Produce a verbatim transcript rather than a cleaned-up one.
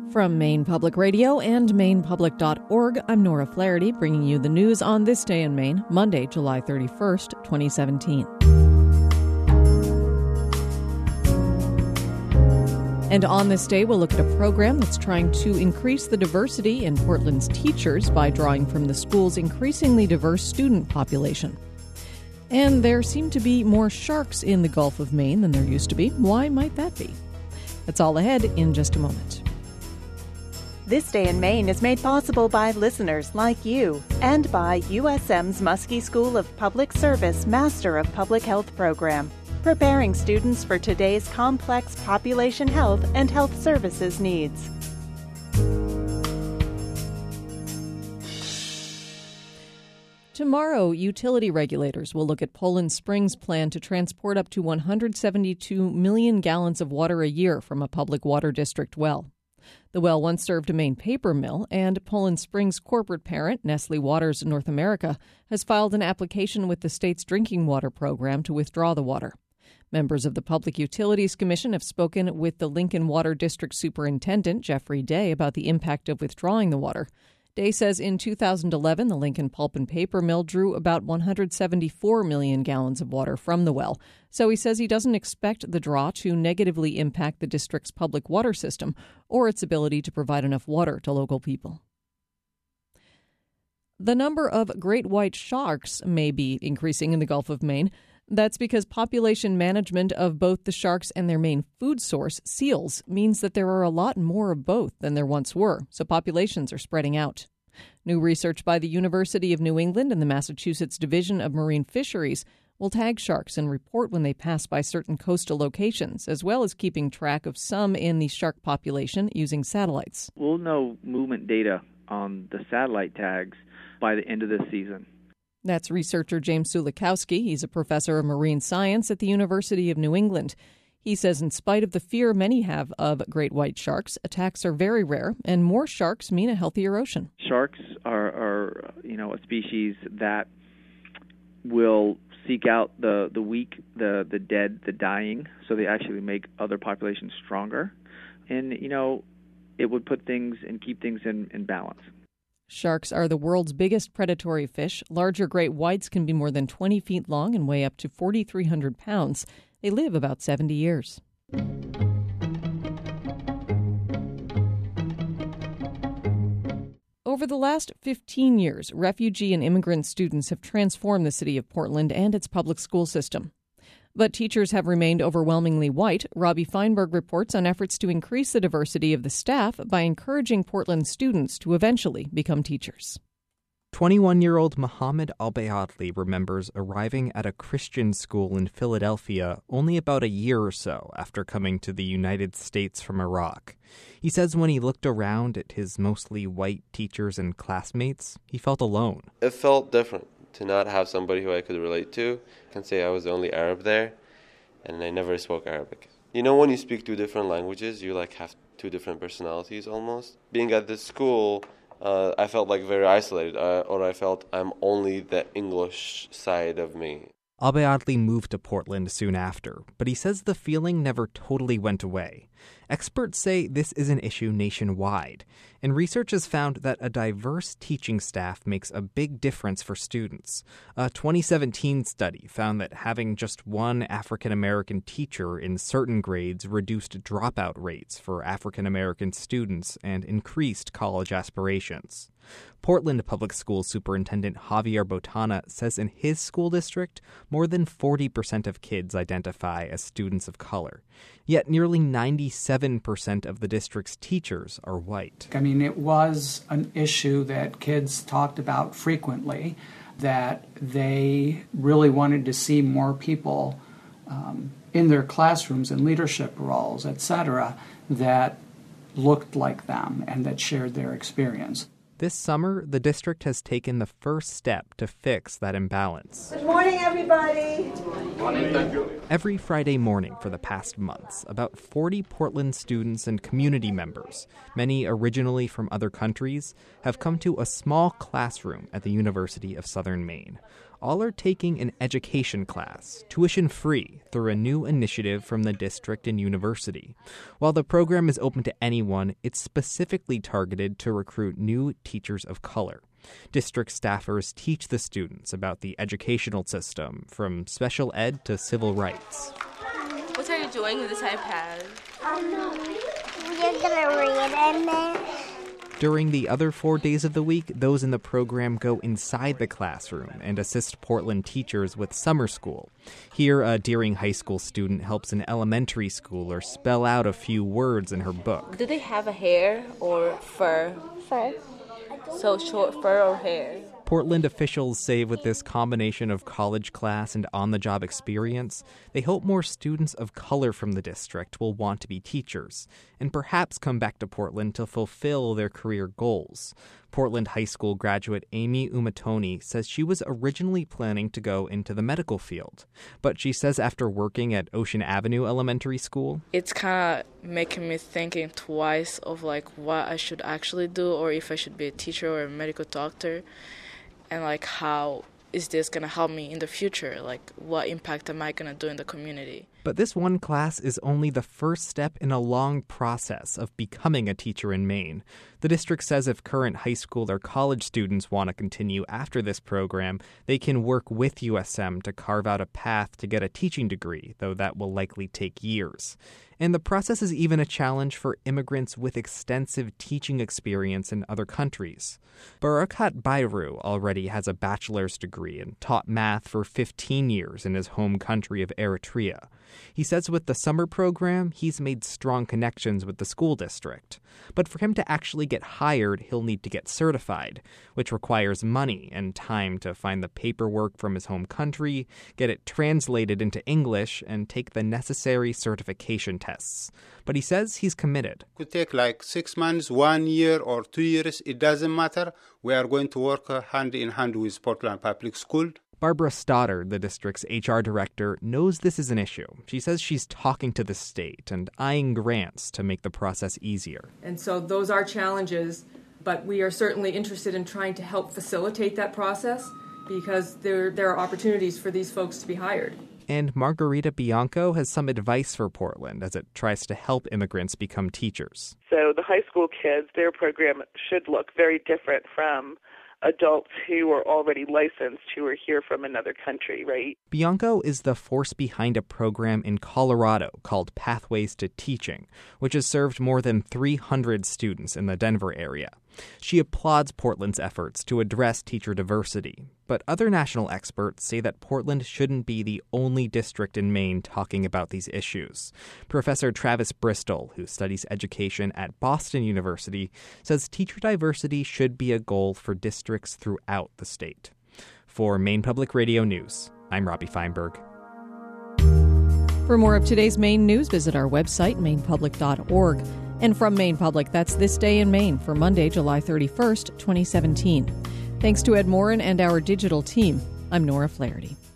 From Maine Public Radio and maine public dot org, I'm Nora Flaherty, bringing you the news on this day in Maine, Monday, July thirty-first, twenty seventeen. And on this day, we'll look at a program that's trying to increase the diversity in Portland's teachers by drawing from the school's increasingly diverse student population. And there seem to be more sharks in the Gulf of Maine than there used to be. Why might that be? That's all ahead in just a moment. This Day in Maine is made possible by listeners like you and by U S M's Muskie School of Public Service Master of Public Health program, preparing students for today's complex population health and health services needs. Tomorrow, utility regulators will look at Poland Springs' plan to transport up to one hundred seventy-two million gallons of water a year from a public water district well. The well once served a Maine paper mill, and Poland Springs' corporate parent, Nestle Waters North America, has filed an application with the state's drinking water program to withdraw the water. Members of the Public Utilities Commission have spoken with the Lincoln Water District Superintendent, Jeffrey Day, about the impact of withdrawing the water. Day says in two thousand eleven, the Lincoln Pulp and Paper Mill drew about one hundred seventy-four million gallons of water from the well. So he says he doesn't expect the draw to negatively impact the district's public water system or its ability to provide enough water to local people. The number of great white sharks may be increasing in the Gulf of Maine. That's because population management of both the sharks and their main food source, seals, means that there are a lot more of both than there once were, so populations are spreading out. New research by the University of New England and the Massachusetts Division of Marine Fisheries will tag sharks and report when they pass by certain coastal locations, as well as keeping track of some in the shark population using satellites. We'll know movement data on the satellite tags by the end of this season. That's researcher James Sulikowski. He's a professor of marine science at the University of New England. He says in spite of the fear many have of great white sharks, attacks are very rare, and more sharks mean a healthier ocean. Sharks are, are you know, a species that will seek out the, the weak, the, the dead, the dying, so they actually make other populations stronger. And, you know, it would put things and keep things in, in balance. Sharks are the world's biggest predatory fish. Larger great whites can be more than twenty feet long and weigh up to four thousand three hundred pounds. They live about seventy years. Over the last fifteen years, refugee and immigrant students have transformed the city of Portland and its public school system. But teachers have remained overwhelmingly white. Robbie Feinberg reports on efforts to increase the diversity of the staff by encouraging Portland students to eventually become teachers. twenty-one-year-old Mohammed Albayadli remembers arriving at a Christian school in Philadelphia only about a year or so after coming to the United States from Iraq. He says when he looked around at his mostly white teachers and classmates, he felt alone. It felt different to not have somebody who I could relate to. I can say I was the only Arab there, and I never spoke Arabic. You know, when you speak two different languages, you like have two different personalities almost. Being at this school, uh, I felt like very isolated, uh, or I felt I'm only the English side of me. Albayadli moved to Portland soon after, but he says the feeling never totally went away. Experts say this is an issue nationwide, and research has found that a diverse teaching staff makes a big difference for students. A twenty seventeen study found that having just one African-American teacher in certain grades reduced dropout rates for African-American students and increased college aspirations. Portland Public School Superintendent Javier Botana says in his school district, more than forty percent of kids identify as students of color. Yet nearly ninety-seven percent of the district's teachers are white. I mean, it was an issue that kids talked about frequently, that they really wanted to see more people um, in their classrooms and leadership roles, et cetera, that looked like them and that shared their experience. This summer, the district has taken the first step to fix that imbalance. Good morning, everybody. Good morning. Thank you. Every Friday morning for the past months, about forty Portland students and community members, many originally from other countries, have come to a small classroom at the University of Southern Maine. all are taking an education class, tuition-free, through a new initiative from the district and university. While the program is open to anyone, it's specifically targeted to recruit new teachers of color. District staffers teach the students about the educational system, from special ed to civil rights. What are you doing with this iPad? Um, you're gonna read in there. During the other four days of the week, those in the program go inside the classroom and assist Portland teachers with summer school. Here, a Deering High School student helps an elementary schooler spell out a few words in her book. Do they have a hair or fur? Fur. So short fur or hair? Portland officials say with this combination of college class and on-the-job experience, they hope more students of color from the district will want to be teachers and perhaps come back to Portland to fulfill their career goals. Portland High School graduate Amy Umatoni says she was originally planning to go into the medical field, but she says after working at Ocean Avenue Elementary School, it's kind of making me thinking twice of like what I should actually do, or if I should be a teacher or a medical doctor. And, like, how is this going to help me in the future? Like, what impact am I going to do in the community? But this one class is only the first step in a long process of becoming a teacher in Maine. The district says if current high school or college students want to continue after this program, they can work with U S M to carve out a path to get a teaching degree, though that will likely take years. And the process is even a challenge for immigrants with extensive teaching experience in other countries. Barakat Bayru already has a bachelor's degree and taught math for fifteen years in his home country of Eritrea. He says with the summer program, he's made strong connections with the school district. But for him to actually get hired, he'll need to get certified, which requires money and time to find the paperwork from his home country, get it translated into English, and take the necessary certification tests. But he says he's committed. It could take like six months, one year, or two years. It doesn't matter. We are going to work hand in hand with Portland Public School. Barbara Stoddard, the district's H R director, knows this is an issue. She says she's talking to the state and eyeing grants to make the process easier. And so those are challenges, but we are certainly interested in trying to help facilitate that process because there, there are opportunities for these folks to be hired. And Margarita Bianco has some advice for Portland as it tries to help immigrants become teachers. So the high school kids, their program should look very different from adults who are already licensed who are here from another country, right? Bianco is the force behind a program in Colorado called Pathways to Teaching, which has served more than three hundred students in the Denver area. She applauds Portland's efforts to address teacher diversity, but other national experts say that Portland shouldn't be the only district in Maine talking about these issues. Professor Travis Bristol, who studies education at Boston University, says teacher diversity should be a goal for districts throughout the state. For Maine Public Radio News, I'm Robbie Feinberg. For more of today's Maine news, visit our website, maine public dot org. And from Maine Public, that's This Day in Maine for Monday, July thirty-first, twenty seventeen. Thanks to Ed Morin and our digital team. I'm Nora Flaherty.